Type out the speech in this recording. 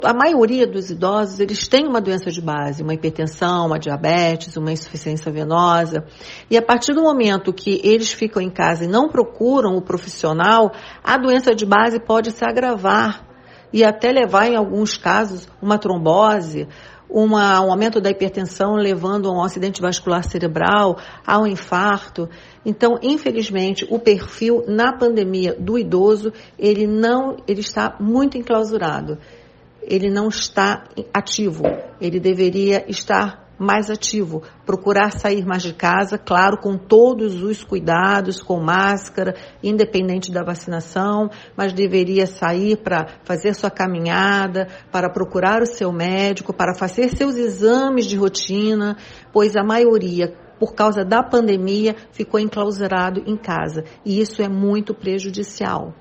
A maioria dos idosos, eles têm uma doença de base, uma hipertensão, uma diabetes, uma insuficiência venosa. E a partir do momento que eles ficam em casa e não procuram o profissional, a doença de base pode se agravar e até levar, em alguns casos, uma trombose, um aumento da hipertensão, levando a um acidente vascular cerebral, a um infarto. Então, infelizmente, o perfil na pandemia do idoso, ele está muito enclausurado. Ele não está ativo, ele deveria estar mais ativo, procurar sair mais de casa, claro, com todos os cuidados, com máscara, independente da vacinação, mas deveria sair para fazer sua caminhada, para procurar o seu médico, para fazer seus exames de rotina, pois a maioria, por causa da pandemia, ficou enclausurado em casa, e isso é muito prejudicial.